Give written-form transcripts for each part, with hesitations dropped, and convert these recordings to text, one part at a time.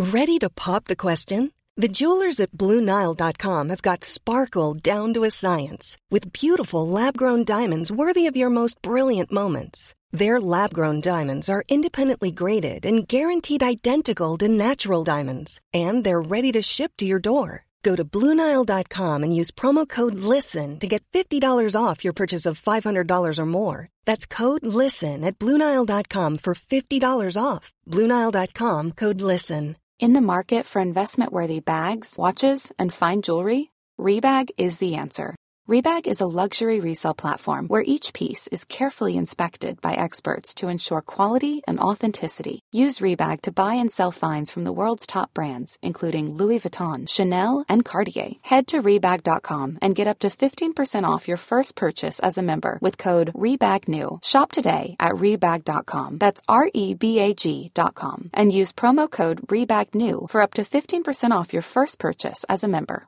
Ready to pop the question? The jewelers at BlueNile.com have got sparkle down to a science with beautiful lab-grown diamonds worthy of your most brilliant moments. Their lab-grown diamonds are independently graded and guaranteed identical to natural diamonds, and they're ready to ship to your door. Go to BlueNile.com and use promo code LISTEN to get $50 off your purchase of $500 or more. That's code LISTEN at BlueNile.com for $50 off. BlueNile.com, code LISTEN. In the market for investment-worthy bags, watches, and fine jewelry, Rebag is the answer. Rebag is a luxury resale platform where each piece is carefully inspected by experts to ensure quality and authenticity. Use Rebag to buy and sell finds from the world's top brands, including Louis Vuitton, Chanel, and Cartier. Head to Rebag.com and get up to 15% off your first purchase as a member with code REBAGNEW. Shop today at Rebag.com. That's REBAG.com. And use promo code REBAGNEW for up to 15% off your first purchase as a member.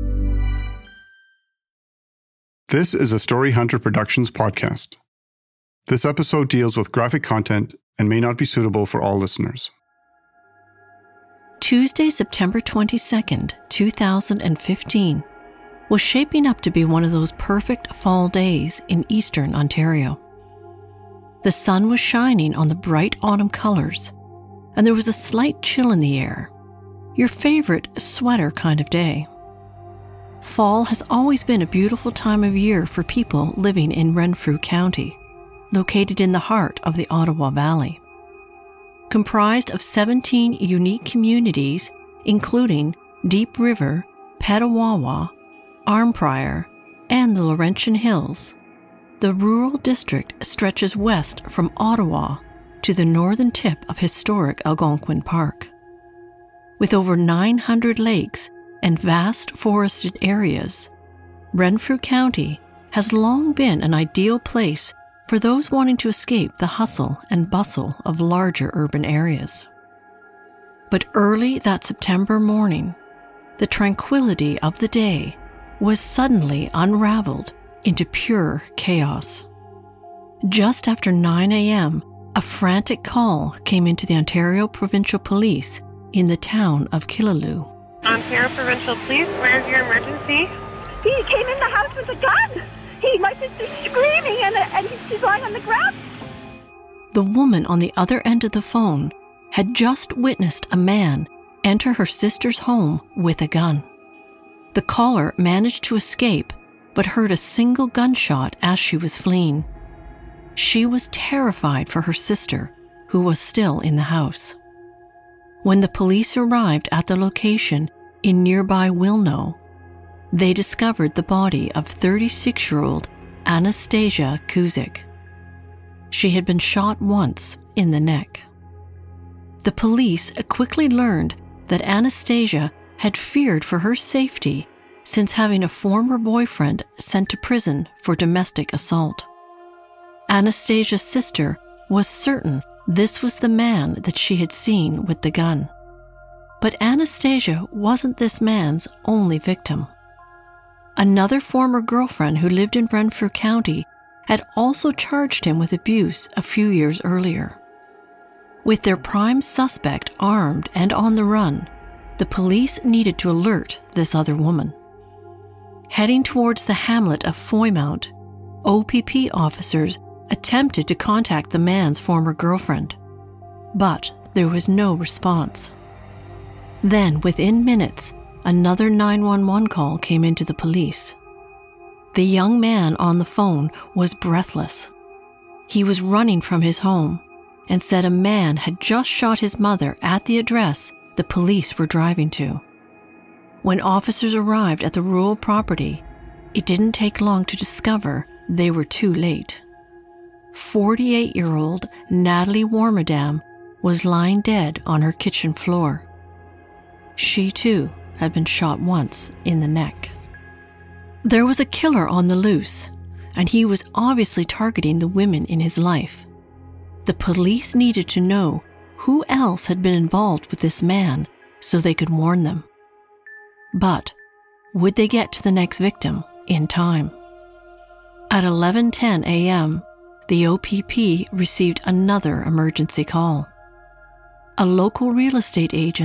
This is a Story Hunter Productions podcast. This episode deals with graphic content and may not be suitable for all listeners. Tuesday, September 22nd, 2015, was shaping up to be one of those perfect fall days in eastern Ontario. The sun was shining on the bright autumn colors, and there was a slight chill in the air, your favorite sweater kind of day. Fall has always been a beautiful time of year for people living in Renfrew County, located in the heart of the Ottawa Valley. Comprised of 17 unique communities, including Deep River, Petawawa, Arnprior, and the Laurentian Hills, the rural district stretches west from Ottawa to the northern tip of historic Algonquin Park. With over 900 lakes and vast forested areas, Renfrew County has long been an ideal place for those wanting to escape the hustle and bustle of larger urban areas. But early that September morning, the tranquility of the day was suddenly unraveled into pure chaos. Just after 9 a.m., a frantic call came into the Ontario Provincial Police in the town of Killaloe. Ontario Provincial Police, where's your emergency? He came in the house with a gun. My sister's screaming and she's lying on the ground. The woman on the other end of the phone had just witnessed a man enter her sister's home with a gun. The caller managed to escape, but heard a single gunshot as she was fleeing. She was terrified for her sister, who was still in the house. When the police arrived at the location in nearby Wilno, they discovered the body of 36-year-old Anastasia Kuzik. She had been shot once in the neck. The police quickly learned that Anastasia had feared for her safety since having a former boyfriend sent to prison for domestic assault. Anastasia's sister was certain this was the man that she had seen with the gun. But Anastasia wasn't this man's only victim. Another former girlfriend who lived in Renfrew County had also charged him with abuse a few years earlier. With their prime suspect armed and on the run, the police needed to alert this other woman. Heading towards the hamlet of Foymount, OPP officers attempted to contact the man's former girlfriend, but there was no response. Then, within minutes, another 911 call came into the police. The young man on the phone was breathless. He was running from his home and said a man had just shot his mother at the address the police were driving to. When officers arrived at the rural property, it didn't take long to discover they were too late. 48-year-old Natalie Warmadam was lying dead on her kitchen floor. She, too, had been shot once in the neck. There was a killer on the loose, and he was obviously targeting the women in his life. The police needed to know who else had been involved with this man so they could warn them. But would they get to the next victim in time? At 11:10 a.m., the OPP received another emergency call. A local real estate agent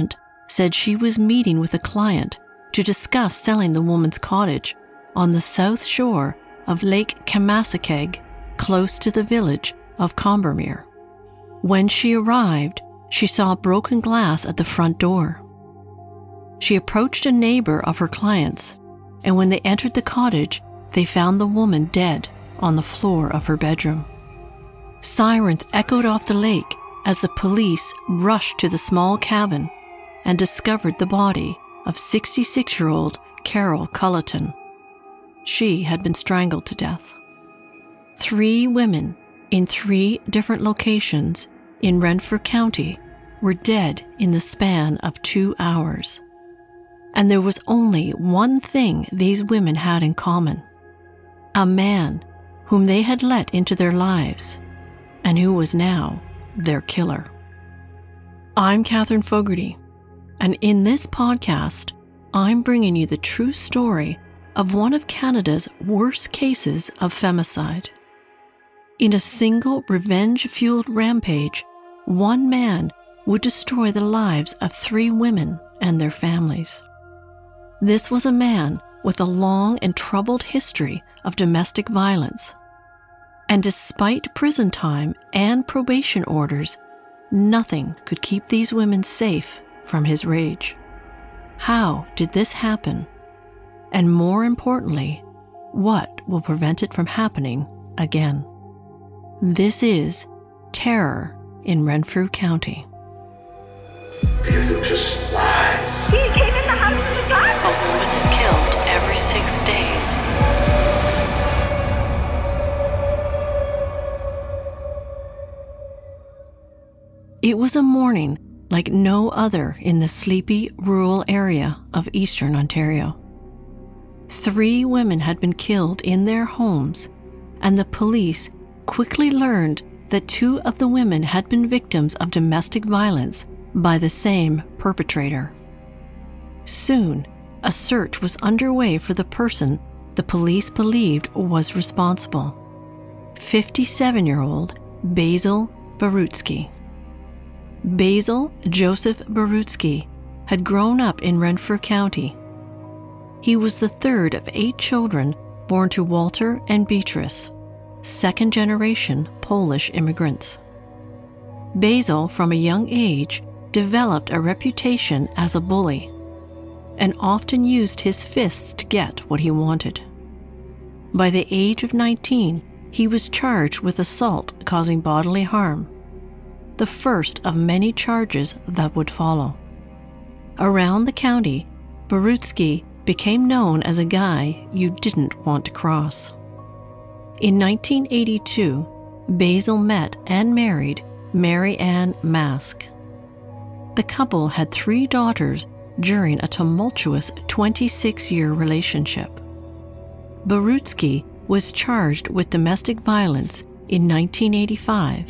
said she was meeting with a client to discuss selling the woman's cottage on the south shore of Lake Kamasakeg, close to the village of Combermere. When she arrived, she saw broken glass at the front door. She approached a neighbor of her client's, and when they entered the cottage, they found the woman dead on the floor of her bedroom. Sirens echoed off the lake as the police rushed to the small cabin and discovered the body of 66-year-old Carol Culleton. She had been strangled to death. 3 women in 3 different locations in Renfrew County were dead in the span of 2 hours. And there was only one thing these women had in common: a man whom they had let into their lives and who was now their killer. I'm Catherine Fogarty, and in this podcast, I'm bringing you the true story of one of Canada's worst cases of femicide. In a single revenge-fueled rampage, one man would destroy the lives of 3 women and their families. This was a man with a long and troubled history of domestic violence. And despite prison time and probation orders, nothing could keep these women safe from his rage. How did this happen? And more importantly, what will prevent it from happening again? This is Terror in Renfrew County. Because it just lies. He came in the house with a gun. A woman is killed every 6 days. It was a morning like no other in the sleepy rural area of eastern Ontario. 3 women had been killed in their homes, and the police quickly learned that 2 of the women had been victims of domestic violence by the same perpetrator. Soon, a search was underway for the person the police believed was responsible: 57-year-old Basil Barutsky. Basil Joseph Barutsky had grown up in Renfrew County. He was the 3rd of 8 children born to Walter and Beatrice, second-generation Polish immigrants. Basil, from a young age, developed a reputation as a bully and often used his fists to get what he wanted. By the age of 19, he was charged with assault causing bodily harm, the first of many charges that would follow. Around the county, Barutsky became known as a guy you didn't want to cross. In 1982, Basil met and married Mary Ann Mask. The couple had 3 daughters during a tumultuous 26-year relationship. Barutsky was charged with domestic violence in 1985,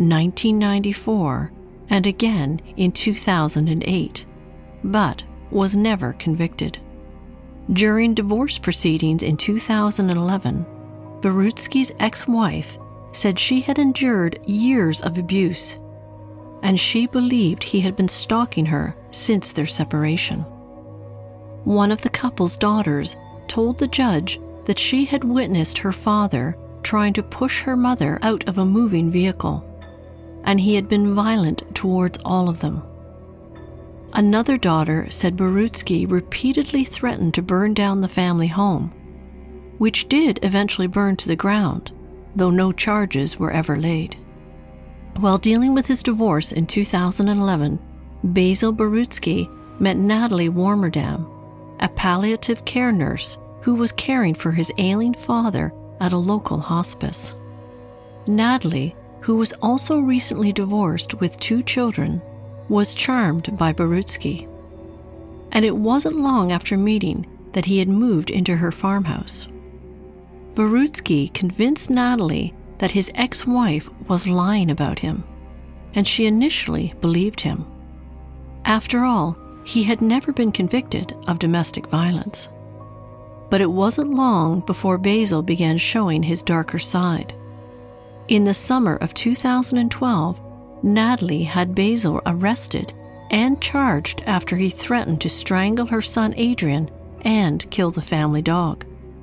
1994, and again in 2008, but was never convicted. During divorce proceedings in 2011, Barutsky's ex-wife said she had endured years of abuse, and she believed he had been stalking her since their separation. One of the couple's daughters told the judge that she had witnessed her father trying to push her mother out of a moving vehicle, and he had been violent towards all of them. Another daughter said Barutsky repeatedly threatened to burn down the family home, which did eventually burn to the ground, though no charges were ever laid. While dealing with his divorce in 2011, Basil Barutsky met Natalie Warmerdam, a palliative care nurse who was caring for his ailing father at a local hospice. Natalie, who was also recently divorced with 2 children, was charmed by Barutsky. And it wasn't long after meeting that he had moved into her farmhouse. Barutsky convinced Natalie that his ex-wife was lying about him, and she initially believed him. After all, he had never been convicted of domestic violence. But it wasn't long before Basil began showing his darker side. In the summer of 2012, Natalie had Basil arrested and charged after he threatened to strangle her son Adrian and kill the family dog.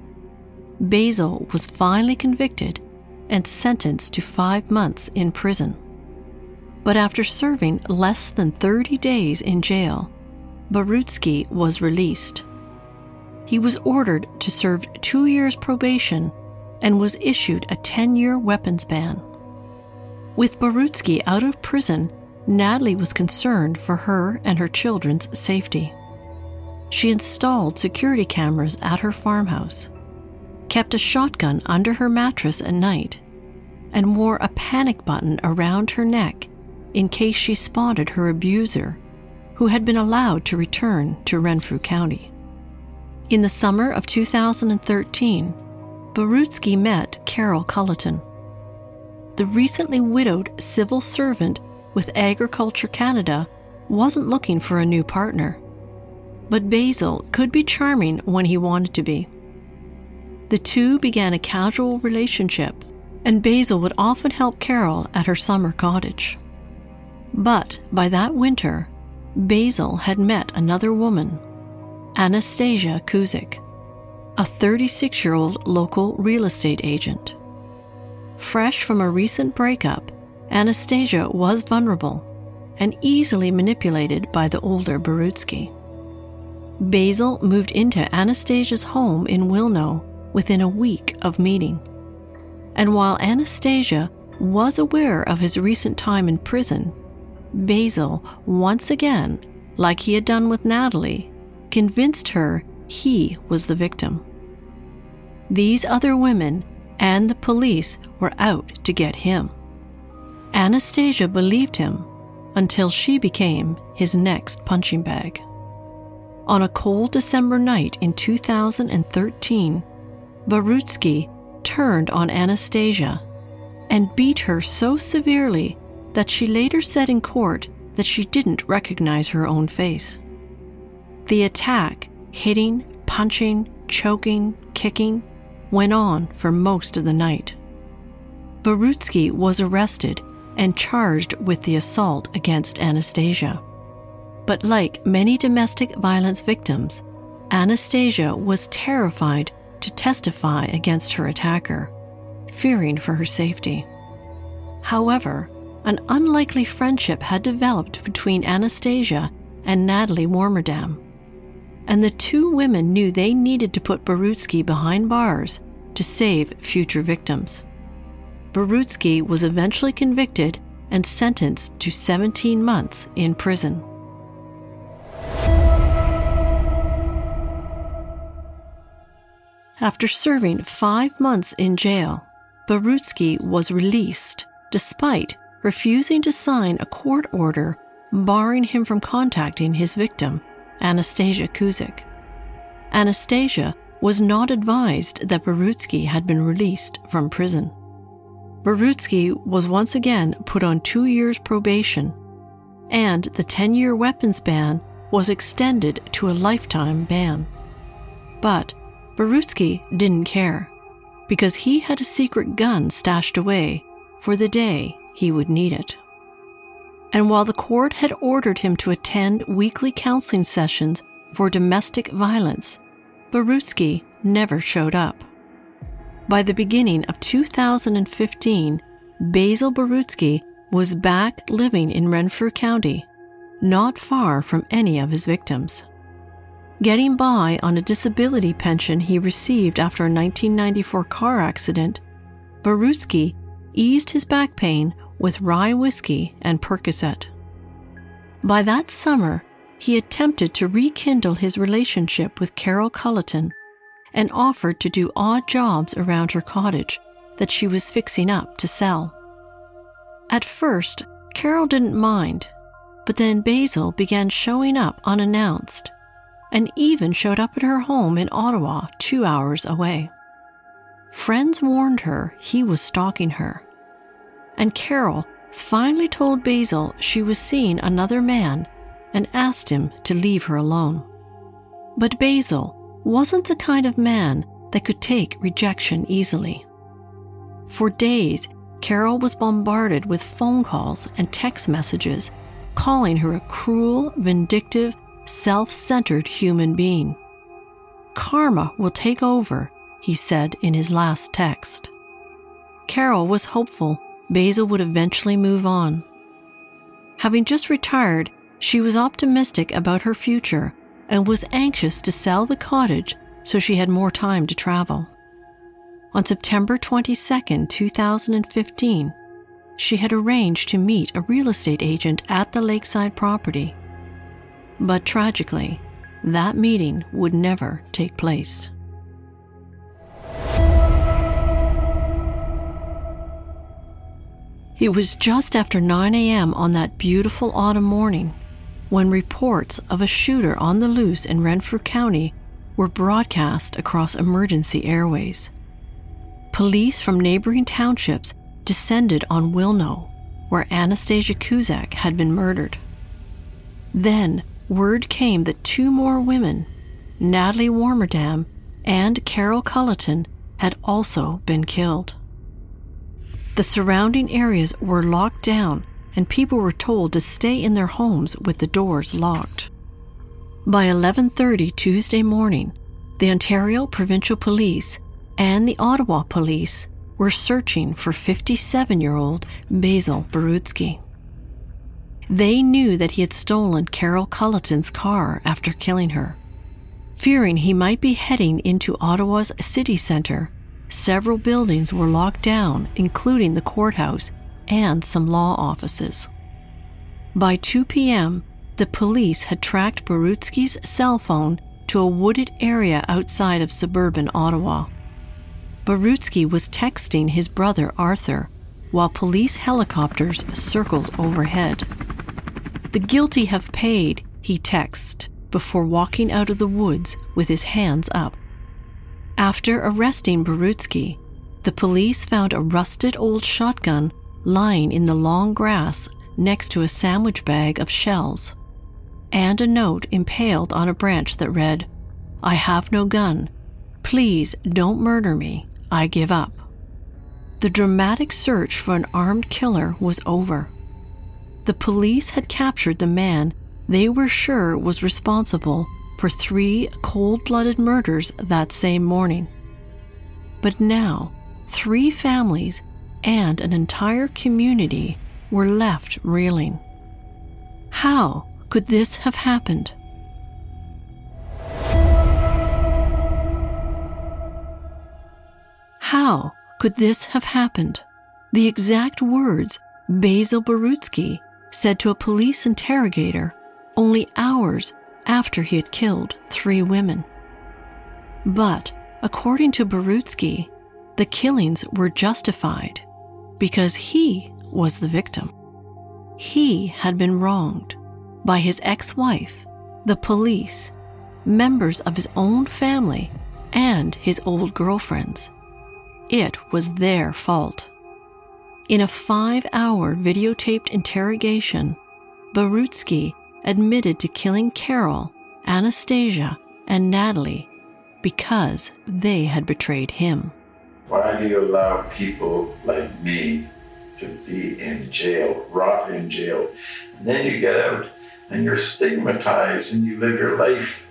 Basil was finally convicted and sentenced to 5 months in prison. But after serving less than 30 days in jail, Borutsky was released. He was ordered to serve 2 years probation and was issued a 10-year weapons ban. With Borutsky out of prison, Natalie was concerned for her and her children's safety. She installed security cameras at her farmhouse, kept a shotgun under her mattress at night, and wore a panic button around her neck in case she spotted her abuser, who had been allowed to return to Renfrew County. In the summer of 2013, Borutsky met Carol Culleton. The recently widowed civil servant with Agriculture Canada wasn't looking for a new partner, but Basil could be charming when he wanted to be. The two began a casual relationship, and Basil would often help Carol at her summer cottage. But by that winter, Basil had met another woman, Anastasia Kuzik, a 36-year-old local real estate agent. Fresh from a recent breakup, Anastasia was vulnerable and easily manipulated by the older Borutsky. Basil moved into Anastasia's home in Wilno within a week of meeting. And while Anastasia was aware of his recent time in prison, Basil, once again, like he had done with Natalie, convinced her he was the victim. These other women and the police were out to get him. Anastasia believed him until she became his next punching bag. On a cold December night in 2013, Borutsky turned on Anastasia and beat her so severely that she later said in court that she didn't recognize her own face. The attack, hitting, punching, choking, kicking, went on for most of the night. Borutsky was arrested and charged with the assault against Anastasia. But like many domestic violence victims, Anastasia was terrified to testify against her attacker, fearing for her safety. However, an unlikely friendship had developed between Anastasia and Natalie Warmerdam, and the two women knew they needed to put Borutsky behind bars to save future victims. Borutsky was eventually convicted and sentenced to 17 months in prison. After serving 5 months in jail, Borutsky was released despite refusing to sign a court order barring him from contacting his victim, Anastasia Kuzik. Anastasia was not advised that Borutsky had been released from prison. Borutsky was once again put on 2 years probation, and the 10-year weapons ban was extended to a lifetime ban. But Borutsky didn't care, because he had a secret gun stashed away for the day he would need it. And while the court had ordered him to attend weekly counseling sessions for domestic violence, Borutsky never showed up. By the beginning of 2015, Basil Borutsky was back living in Renfrew County, not far from any of his victims. Getting by on a disability pension he received after a 1994 car accident, Borutsky eased his back pain with rye whiskey and Percocet. By that summer, he attempted to rekindle his relationship with Carol Culleton and offered to do odd jobs around her cottage that she was fixing up to sell. At first, Carol didn't mind, but then Basil began showing up unannounced and even showed up at her home in Ottawa 2 hours away. Friends warned her he was stalking her, and Carol finally told Basil she was seeing another man and asked him to leave her alone. But Basil wasn't the kind of man that could take rejection easily. For days, Carol was bombarded with phone calls and text messages calling her a cruel, vindictive, self-centered human being. "Karma will take over," he said in his last text. Carol was hopeful Basil would eventually move on. Having just retired, she was optimistic about her future and was anxious to sell the cottage so she had more time to travel. On September 22, 2015, she had arranged to meet a real estate agent at the lakeside property. But tragically, that meeting would never take place. It was just after 9 a.m. on that beautiful autumn morning when reports of a shooter on the loose in Renfrew County were broadcast across emergency airways. Police from neighboring townships descended on Wilno, where Anastasia Cusack had been murdered. Then word came that 2 more women, Natalie Warmerdam and Carol Culleton, had also been killed. The surrounding areas were locked down and people were told to stay in their homes with the doors locked. By 11:30 Tuesday morning, the Ontario Provincial Police and the Ottawa Police were searching for 57-year-old Basil Barutsky. They knew that he had stolen Carol Culleton's car after killing her. Fearing he might be heading into Ottawa's city centre, several buildings were locked down, including the courthouse and some law offices. By 2 p.m., the police had tracked Barutsky's cell phone to a wooded area outside of suburban Ottawa. Barutsky was texting his brother Arthur while police helicopters circled overhead. "The guilty have paid," he texted before walking out of the woods with his hands up. After arresting Barutsky, the police found a rusted old shotgun lying in the long grass next to a sandwich bag of shells, and a note impaled on a branch that read, "I have no gun. Please don't murder me. I give up." The dramatic search for an armed killer was over. The police had captured the man they were sure was responsible for 3 cold-blooded murders that same morning. But now, 3 families and an entire community were left reeling. How could this have happened? How could this have happened? The exact words Basil Barutsky said to a police interrogator only hours after he had killed 3 women. But, according to Barutsky, the killings were justified because he was the victim. He had been wronged by his ex-wife, the police, members of his own family, and his old girlfriends. It was their fault. In a 5-hour videotaped interrogation, Barutsky admitted to killing Carol, Anastasia, and Natalie because they had betrayed him. Why do you allow people like me to be in jail, rot in jail, and then you get out and you're stigmatized and you live your life?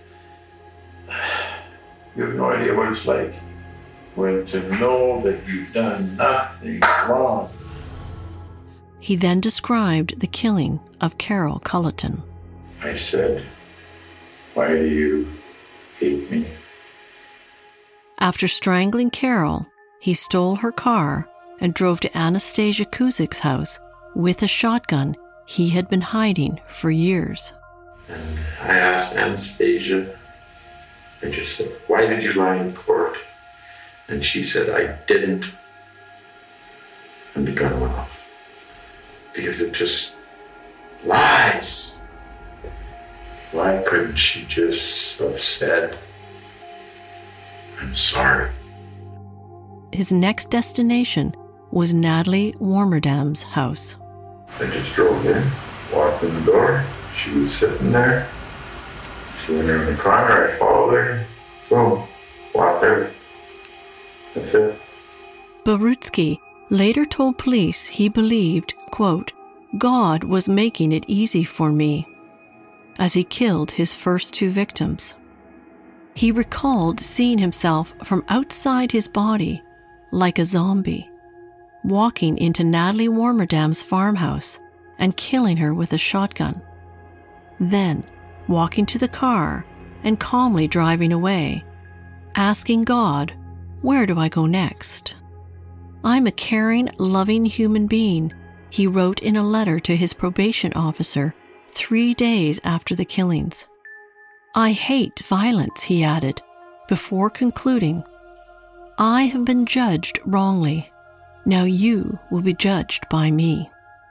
You have no idea what it's like when to know that you've done nothing wrong. He then described the killing of Carol Culleton. I said, "Why do you hate me?" After strangling Carol, he stole her car and drove to Anastasia Cusack's house with a shotgun he had been hiding for years. And I asked Anastasia, I just said, "Why did you lie in court?" And she said, "I didn't." And the gun went off. Because it just lies. Why couldn't she just have said, "I'm sorry"? His next destination was Natalie Warmerdam's house. I just drove in, walked in the door. She was sitting there. She went around the corner. I followed her. So, walked there. That's it. Barutsky later told police he believed, quote, God was making it easy for me as he killed his first 2 victims. He recalled seeing himself from outside his body like a zombie, walking into Natalie Warmerdam's farmhouse and killing her with a shotgun. Then walking to the car and calmly driving away, asking God, "Where do I go next?" "I'm a caring, loving human being," he wrote in a letter to his probation officer 3 days after the killings. "I hate violence," he added, before concluding, "I have been judged wrongly. Now you will be judged by me."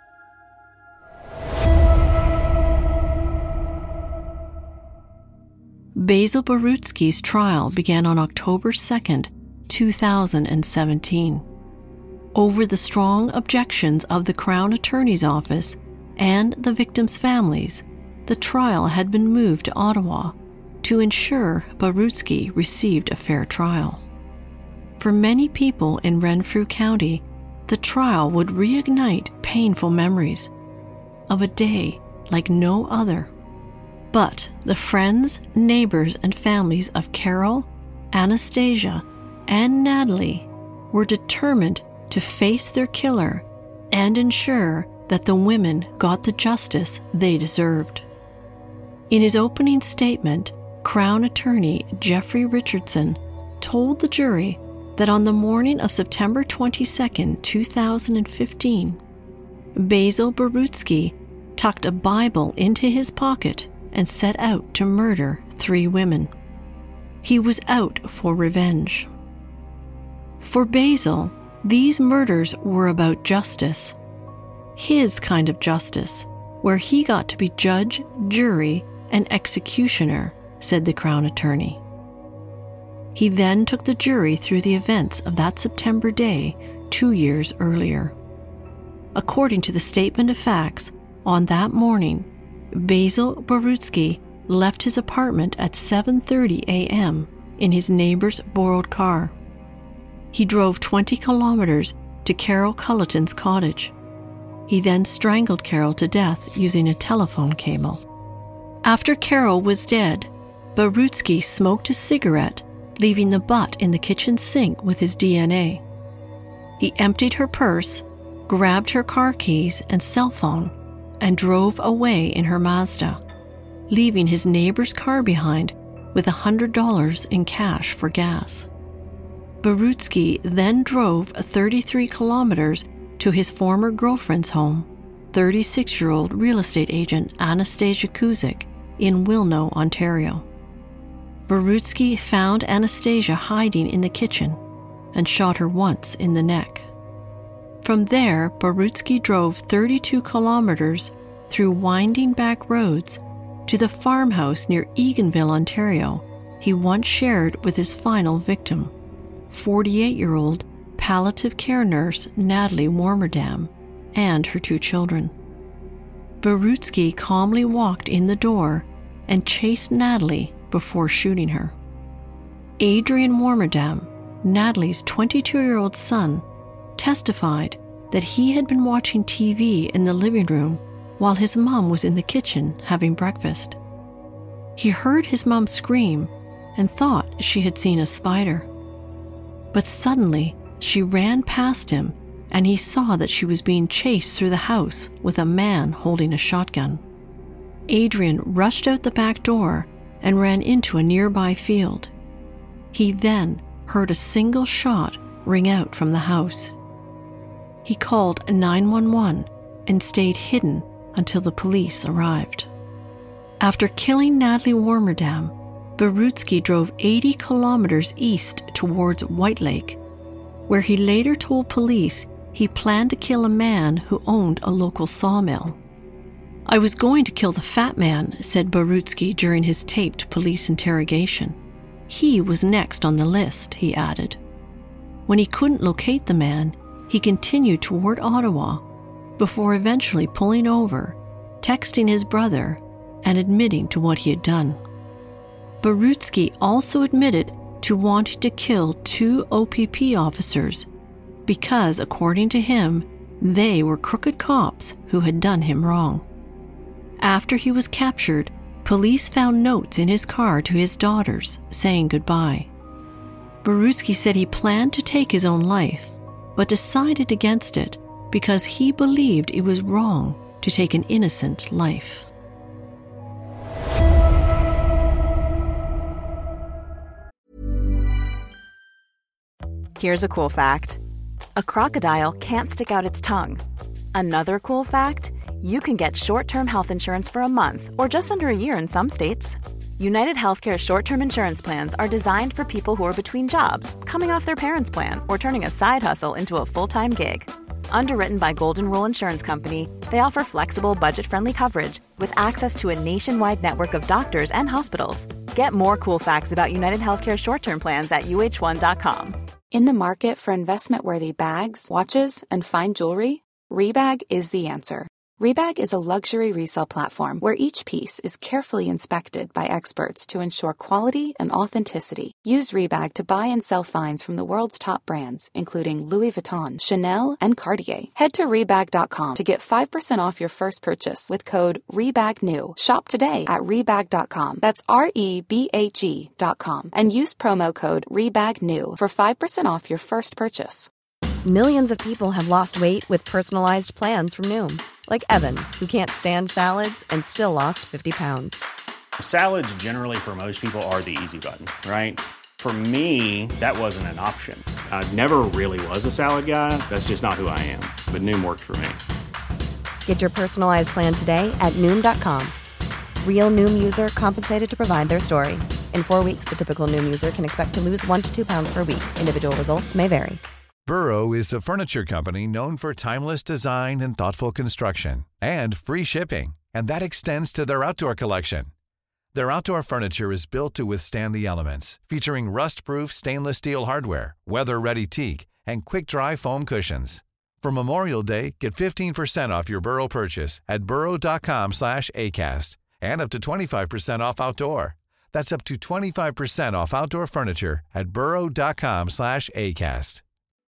Basil Borutsky's trial began on October 2nd, 2017. Over the strong objections of the Crown Attorney's Office and the victims' families, the trial had been moved to Ottawa to ensure Borutsky received a fair trial. For many people in Renfrew County, the trial would reignite painful memories of a day like no other. But the friends, neighbors, and families of Carol, Anastasia, and Natalie were determined to face their killer and ensure that the women got the justice they deserved. In his opening statement, Crown Attorney Jeffrey Richardson told the jury that on the morning of September 22, 2015, Basil Borutsky tucked a Bible into his pocket and set out to murder 3 women. He was out for revenge. For Basil, these murders were about justice. His kind of justice, where he got to be judge, jury, and executioner, said the Crown Attorney. He then took the jury through the events of that September day 2 years earlier. According to the statement of facts, on that morning, Basil Borutsky left his apartment at 7:30 a.m. in his neighbor's borrowed car. He drove 20 kilometers to Carol Culleton's cottage. He then strangled Carol to death using a telephone cable. After Carol was dead, Borutsky smoked a cigarette, leaving the butt in the kitchen sink with his DNA. He emptied her purse, grabbed her car keys and cell phone, and drove away in her Mazda, leaving his neighbor's car behind with $100 in cash for gas. Borutsky then drove 33 kilometers to his former girlfriend's home, 36-year-old real estate agent Anastasia Kuzik in Wilno, Ontario. Borutsky found Anastasia hiding in the kitchen and shot her once in the neck. From there, Borutsky drove 32 kilometers through winding back roads to the farmhouse near Eganville, Ontario, he once shared with his final victim, 48-year-old palliative care nurse Natalie Warmerdam and her 2 children. Borutsky calmly walked in the door and chased Natalie before shooting her. Adrian Warmerdam, Natalie's 22-year-old son, testified that he had been watching TV in the living room while his mom was in the kitchen having breakfast. He heard his mom scream and thought she had seen a spider. But suddenly, she ran past him and he saw that she was being chased through the house with a man holding a shotgun. Adrian rushed out the back door and ran into a nearby field. He then heard a single shot ring out from the house. He called 911 and stayed hidden until the police arrived. After killing Natalie Warmerdam, Borutsky drove 80 kilometers east towards White Lake, where he later told police he planned to kill a man who owned a local sawmill. "I was going to kill the fat man," said Borutsky during his taped police interrogation. "He was next on the list," he added. When he couldn't locate the man, he continued toward Ottawa before eventually pulling over, texting his brother, and admitting to what he had done. Borutsky also admitted to wanting to kill 2 OPP officers because, according to him, They were crooked cops who had done him wrong. After he was captured, police found notes in his car to his daughters saying goodbye. Borucki said he planned to take his own life, but decided against it because he believed it was wrong to take an innocent life. Here's a cool fact. A crocodile can't stick out its tongue. Another cool fact, you can get short-term health insurance for a month or just under a year in some states. United Healthcare short-term insurance plans are designed for people who are between jobs, coming off their parents' plan, or turning a side hustle into a full-time gig. Underwritten by Golden Rule Insurance Company, they offer flexible, budget-friendly coverage with access to a nationwide network of doctors and hospitals. Get more cool facts about United Healthcare short-term plans at uh1.com. In the market for investment-worthy bags, watches, and fine jewelry, Rebag is the answer. Rebag is a luxury resale platform where each piece is carefully inspected by experts to ensure quality and authenticity. Use Rebag to buy and sell finds from the world's top brands, including Louis Vuitton, Chanel, and Cartier. Head to Rebag.com to get 5% off your first purchase with code REBAGNEW. Shop today at Rebag.com. That's REBAG.com. And use promo code REBAGNEW for 5% off your first purchase. Millions of people have lost weight with personalized plans from Noom. Like Evan, who can't stand salads and still lost 50 pounds. Salads generally for most people are the easy button, right? For me, that wasn't an option. I never really was a salad guy. That's just not who I am. But Noom worked for me. Get your personalized plan today at Noom.com. Real Noom user compensated to provide their story. In 4 weeks, the typical Noom user can expect to lose 1 to 2 pounds per week. Individual results may vary. Burrow is a furniture company known for timeless design and thoughtful construction, and free shipping, and that extends to their outdoor collection. Their outdoor furniture is built to withstand the elements, featuring rust-proof stainless steel hardware, weather-ready teak, and quick-dry foam cushions. For Memorial Day, get 15% off your Burrow purchase at burrow.com/ACAST, and up to 25% off outdoor. That's up to 25% off outdoor furniture at burrow.com/ACAST.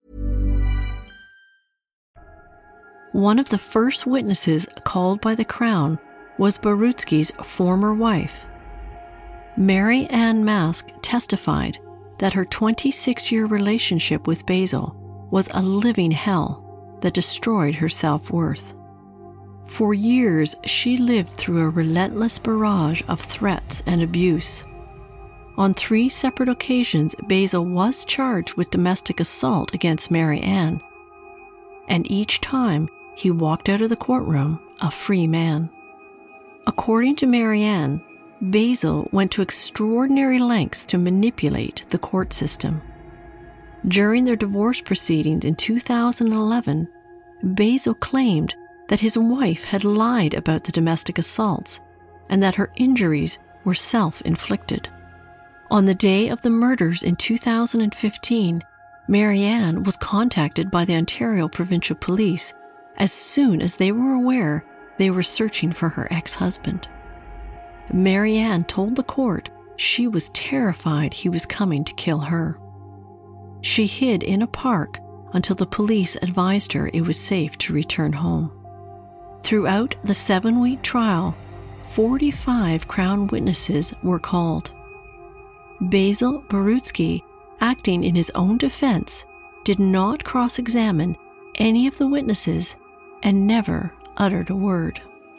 One of the first witnesses called by the Crown was Borucki's former wife. Mary Ann Mask testified that her 26-year relationship with Basil was a living hell that destroyed her self-worth. For years, she lived through a relentless barrage of threats and abuse. On 3 separate occasions, Basil was charged with domestic assault against Mary Ann, and each time he walked out of the courtroom a free man. According to Mary Ann, Basil went to extraordinary lengths to manipulate the court system. During their divorce proceedings in 2011, Basil claimed that his wife had lied about the domestic assaults and that her injuries were self-inflicted. On the day of the murders in 2015, Mary Ann was contacted by the Ontario Provincial Police as soon as they were aware they were searching for her ex-husband. Mary Ann told the court she was terrified he was coming to kill her. She hid in a park until the police advised her it was safe to return home. Throughout the 7-week trial, 45 Crown witnesses were called. Basil Borucki, acting in his own defense, did not cross-examine any of the witnesses and never uttered a word.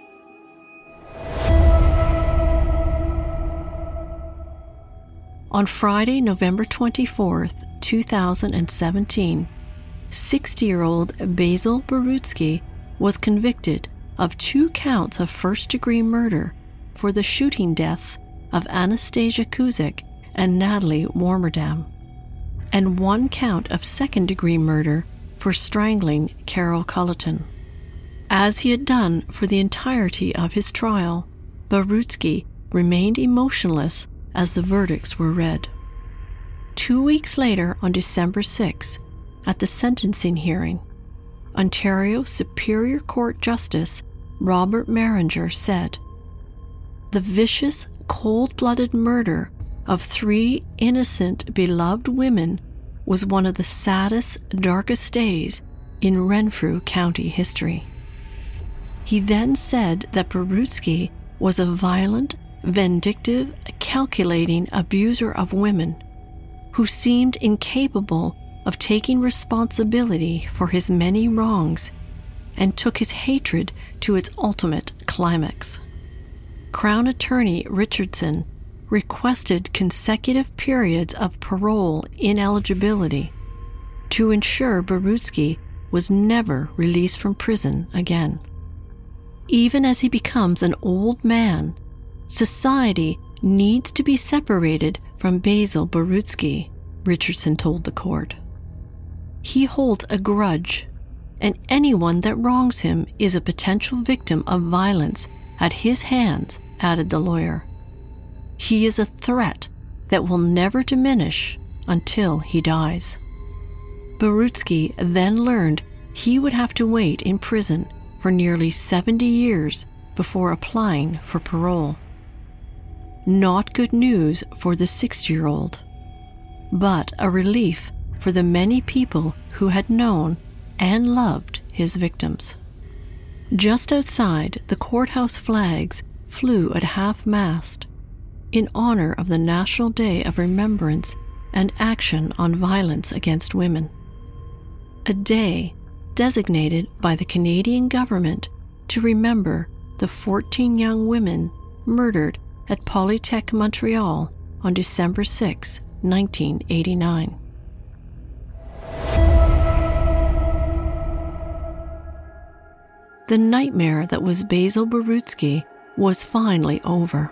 On Friday, November 24th, 2017, 60-year-old Basil Borucki was convicted of 2 counts of first-degree murder for the shooting deaths of Anastasia Kuzyk and Natalie Warmerdam, and 1 count of second-degree murder for strangling Carol Culleton. As he had done for the entirety of his trial, Borucki remained emotionless as the verdicts were read. 2 weeks later, on December 6, at the sentencing hearing, Ontario Superior Court Justice Robert Maringer said, "The vicious, cold-blooded murder of 3 innocent, beloved women was one of the saddest, darkest days in Renfrew County history. He then said that Borutsky was a violent, vindictive, calculating abuser of women who seemed incapable of taking responsibility for his many wrongs and took his hatred to its ultimate climax. Crown Attorney Richardson requested consecutive periods of parole ineligibility to ensure Borutsky was never released from prison again. Even as he becomes an old man, society needs to be separated from Basil Borutsky, Richardson told the court. He holds a grudge, and anyone that wrongs him is a potential victim of violence at his hands, added the lawyer. He is a threat that will never diminish until he dies. Borutsky then learned he would have to wait in prison for nearly 70 years before applying for parole. Not good news for the 60-year-old, but a relief for the many people who had known and loved his victims. Just outside, the courthouse flags flew at half-mast in honor of the National Day of Remembrance and Action on Violence Against Women, a day designated by the Canadian government to remember the 14 young women murdered at Polytech Montreal on December 6, 1989. The nightmare that was Basil Borutsky was finally over.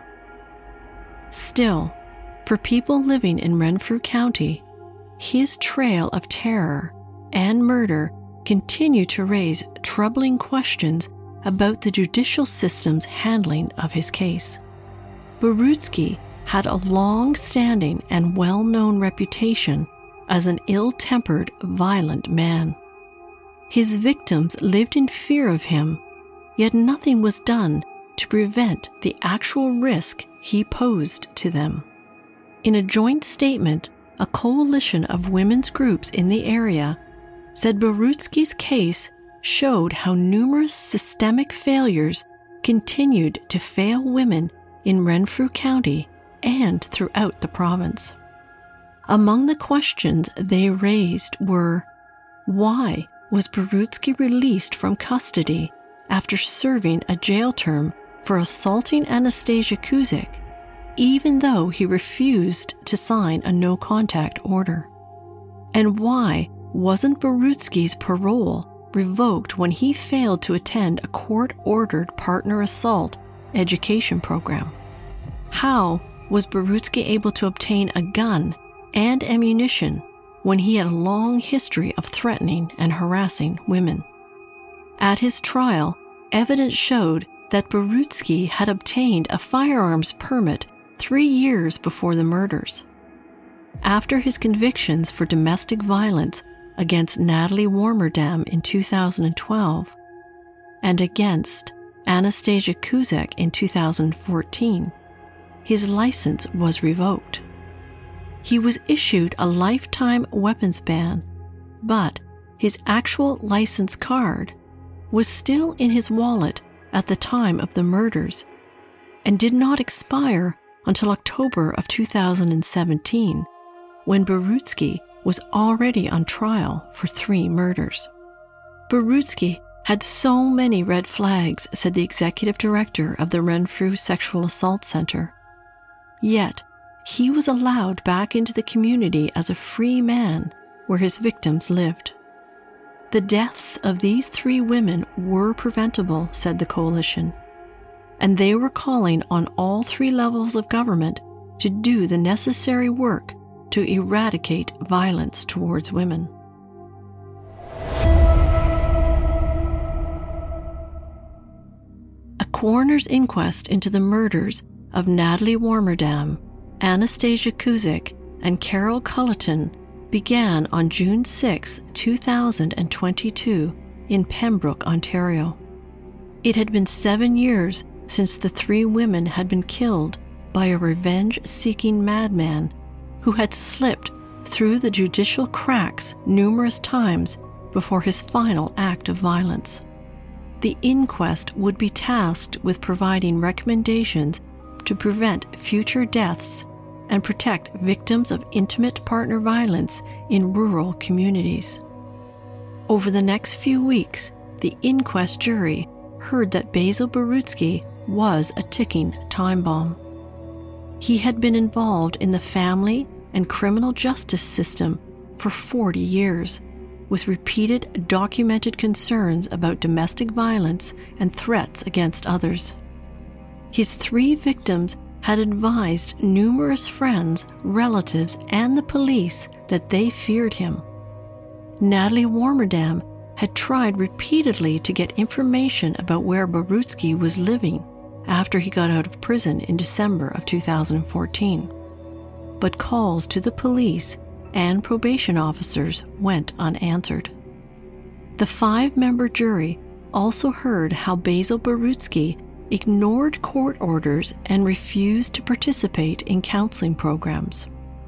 Still, for people living in Renfrew County, his trail of terror and murder continue to raise troubling questions about the judicial system's handling of his case. Borutsky had a long-standing and well-known reputation as an ill-tempered, violent man. His victims lived in fear of him, yet nothing was done to prevent the actual risk he posed to them. In a joint statement, a coalition of women's groups in the area said Borutsky's case showed how numerous systemic failures continued to fail women in Renfrew County and throughout the province. Among the questions they raised were, why was Borutsky released from custody after serving a jail term for assaulting Anastasia Kuzyk, even though he refused to sign a no-contact order? And why wasn't Borutsky's parole revoked when he failed to attend a court-ordered partner assault education program? How was Borutsky able to obtain a gun and ammunition when he had a long history of threatening and harassing women? At his trial, evidence showed that Borutsky had obtained a firearms permit 3 years before the murders. After his convictions for domestic violence against Natalie Warmerdam in 2012 and against Anastasia Kuzyk in 2014, his license was revoked. He was issued a lifetime weapons ban, but his actual license card was still in his wallet at the time of the murders and did not expire until October of 2017, when Borutsky was already on trial for 3 murders. Borutsky had so many red flags, said the executive director of the Renfrew Sexual Assault Center. Yet, he was allowed back into the community as a free man where his victims lived. The deaths of these 3 women were preventable, said the coalition, and they were calling on all 3 levels of government to do the necessary work to eradicate violence towards women. A coroner's inquest into the murders of Natalie Warmerdam, Anastasia Kuzyk, and Carol Culleton began on June 6, 2022 in Pembroke, Ontario. It had been 7 years since the 3 women had been killed by a revenge-seeking madman who had slipped through the judicial cracks numerous times before his final act of violence. The inquest would be tasked with providing recommendations to prevent future deaths and protect victims of intimate partner violence in rural communities. Over the next few weeks, the inquest jury heard that Basil Borutsky was a ticking time bomb. He had been involved in the family and criminal justice system for 40 years, with repeated documented concerns about domestic violence and threats against others. His 3 victims had advised numerous friends, relatives, and the police that they feared him. Natalie Warmerdam had tried repeatedly to get information about where Borutsky was living after he got out of prison in December of 2014. But calls to the police and probation officers went unanswered. The 5-member jury also heard how Basil Borutsky ignored court orders and refused to participate in counseling programs.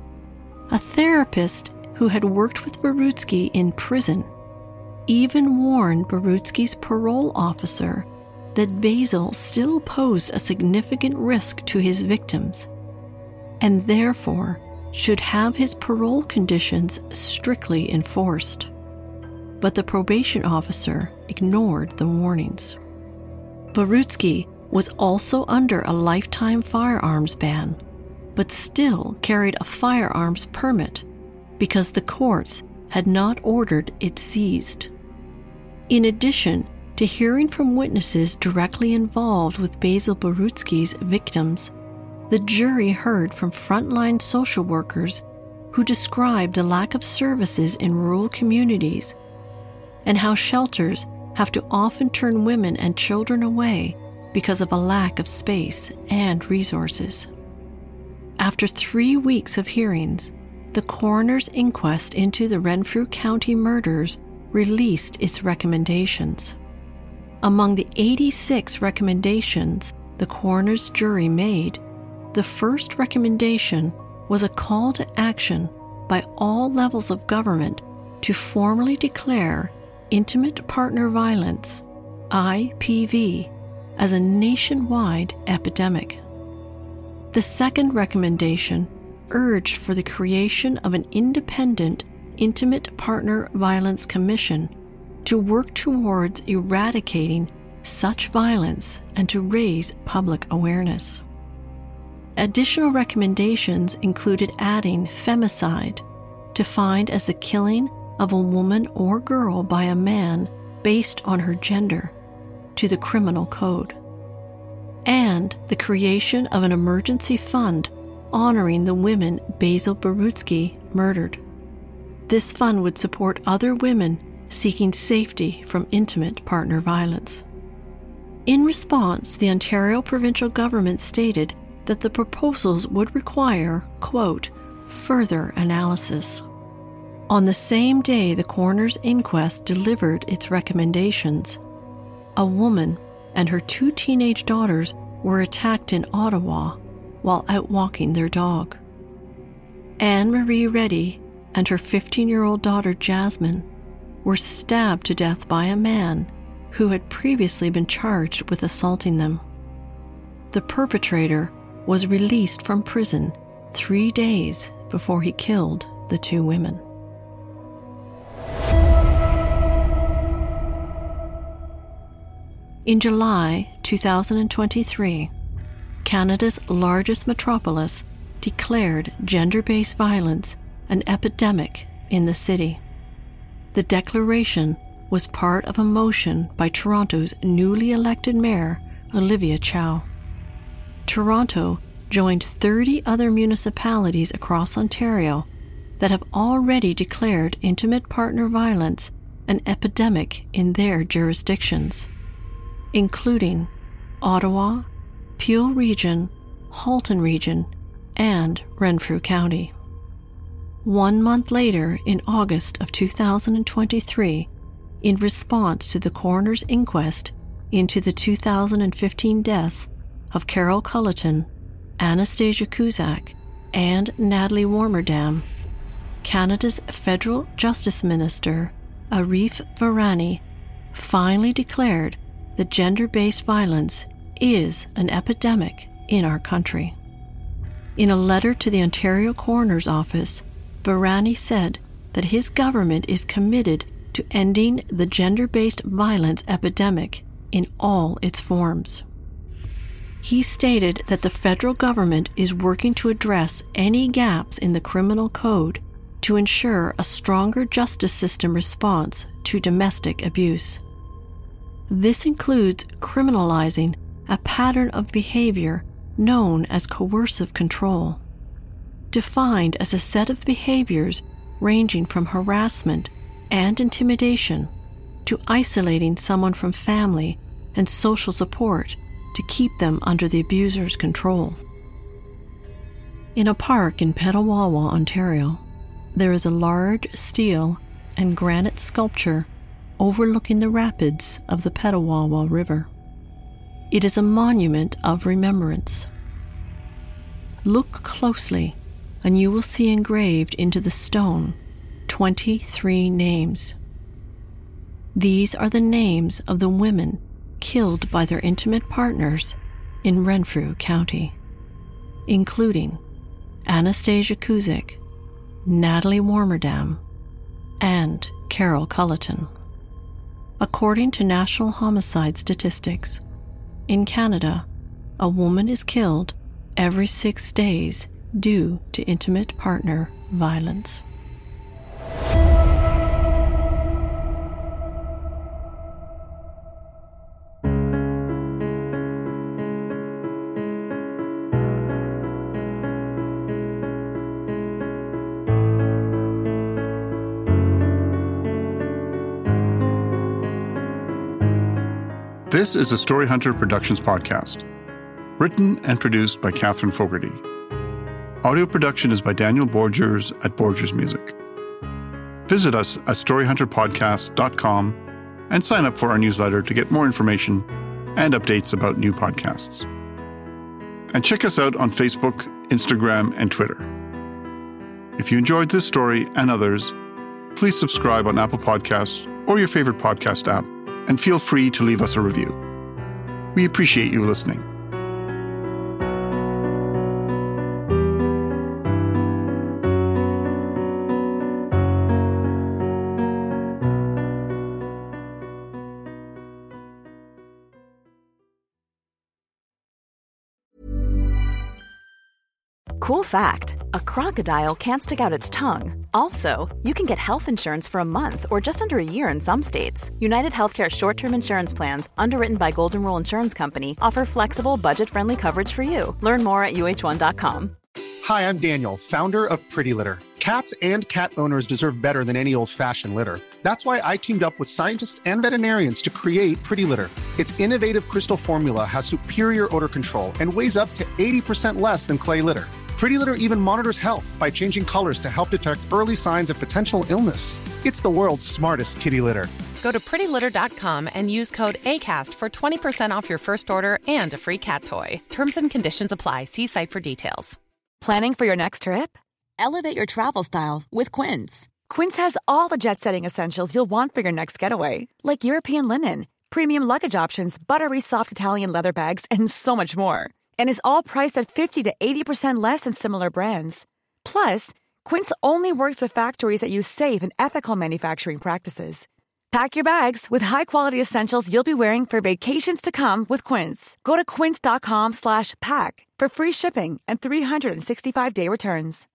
A therapist who had worked with Borutsky in prison even warned Borutsky's parole officer that Basil still posed a significant risk to his victims, and therefore should have his parole conditions strictly enforced. But the probation officer ignored the warnings. Borutsky was also under a lifetime firearms ban, but still carried a firearms permit because the courts had not ordered it seized. In addition to hearing from witnesses directly involved with Basil Borutsky's victims, the jury heard from frontline social workers who described the lack of services in rural communities and how shelters have to often turn women and children away because of a lack of space and resources. After 3 weeks of hearings, the coroner's inquest into the Renfrew County murders released its recommendations. Among the 86 recommendations the coroner's jury made, the first recommendation was a call to action by all levels of government to formally declare intimate partner violence, IPV, as a nationwide epidemic. The second recommendation urged for the creation of an independent Intimate Partner Violence Commission to work towards eradicating such violence and to raise public awareness. Additional recommendations included adding femicide, defined as the killing of a woman or girl by a man based on her gender, to the criminal code, and the creation of an emergency fund honoring the women Basil Borutsky murdered. This fund would support other women seeking safety from intimate partner violence. In response, the Ontario provincial government stated that the proposals would require, quote, further analysis. On the same day the coroner's inquest delivered its recommendations, a woman and her 2 teenage daughters were attacked in Ottawa while out walking their dog. Anne-Marie Reddy and her 15-year-old daughter Jasmine were stabbed to death by a man who had previously been charged with assaulting them. The perpetrator was released from prison 3 days before he killed the 2 women. In July 2023, Canada's largest metropolis declared gender-based violence an epidemic in the city. The declaration was part of a motion by Toronto's newly elected mayor, Olivia Chow. Toronto joined 30 other municipalities across Ontario that have already declared intimate partner violence an epidemic in their jurisdictions, including Ottawa, Peel Region, Halton Region, and Renfrew County. 1 month later, in August of 2023, in response to the coroner's inquest into the 2015 deaths of Carol Culleton, Anastasia Cusack, and Natalie Warmerdam, Canada's Federal Justice Minister, Arif Virani, finally declared that gender-based violence is an epidemic in our country. In a letter to the Ontario Coroner's Office, Virani said that his government is committed to ending the gender-based violence epidemic in all its forms. He stated that the federal government is working to address any gaps in the criminal code to ensure a stronger justice system response to domestic abuse. This includes criminalizing a pattern of behavior known as coercive control, defined as a set of behaviors ranging from harassment and intimidation to isolating someone from family and social support to keep them under the abuser's control. In a park in Petawawa, Ontario, there is a large steel and granite sculpture overlooking the rapids of the Petawawa River. It is a monument of remembrance. Look closely, and you will see engraved into the stone 23 names. These are the names of the women killed by their intimate partners in Renfrew County, including Anastasia Kuzik, Natalie Warmerdam, and Carol Culleton. According to National Homicide Statistics, in Canada, a woman is killed every 6 days due to intimate partner violence. This is a Story Hunter Productions podcast, written and produced by Catherine Fogarty. Audio production is by Daniel Borgers at Borgers Music. Visit us at storyhunterpodcast.com and sign up for our newsletter to get more information and updates about new podcasts. And check us out on Facebook, Instagram, and Twitter. If you enjoyed this story and others, please subscribe on Apple Podcasts or your favorite podcast app, and feel free to leave us a review. We appreciate you listening. Cool fact, a crocodile can't stick out its tongue. Also, you can get health insurance for a month or just under a year in some states. United Healthcare short-term insurance plans, underwritten by Golden Rule Insurance Company, offer flexible, budget-friendly coverage for you. Learn more at UH1.com. Hi, I'm Daniel, founder of Pretty Litter. Cats and cat owners deserve better than any old-fashioned litter. That's why I teamed up with scientists and veterinarians to create Pretty Litter. Its innovative crystal formula has superior odor control and weighs up to 80% less than clay litter. Pretty Litter even monitors health by changing colors to help detect early signs of potential illness. It's the world's smartest kitty litter. Go to prettylitter.com and use code ACAST for 20% off your first order and a free cat toy. Terms and conditions apply. See site for details. Planning for your next trip? Elevate your travel style with Quince. Quince has all the jet-setting essentials you'll want for your next getaway, like European linen, premium luggage options, buttery soft Italian leather bags, and so much more. And is all priced at 50 to 80% less than similar brands. Plus, Quince only works with factories that use safe and ethical manufacturing practices. Pack your bags with high-quality essentials you'll be wearing for vacations to come with Quince. Go to quince.com/pack for free shipping and 365-day returns.